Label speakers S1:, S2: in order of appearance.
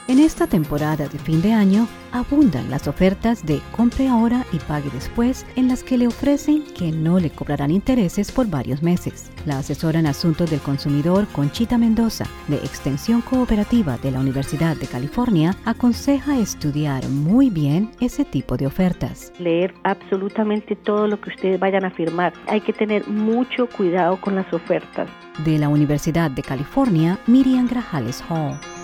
S1: En esta temporada de fin de año, abundan las ofertas de compre ahora y pague después, en las que le ofrecen que no le cobrarán intereses por varios meses. La asesora en asuntos del consumidor, Conchita Mendoza, de Extensión Cooperativa de la Universidad de California, aconseja estudiar muy bien ese tipo de ofertas.
S2: Leer absolutamente todo lo que ustedes vayan a firmar. Hay que tener mucho cuidado con las ofertas.
S1: De la Universidad de California, Miriam Grajales Hall.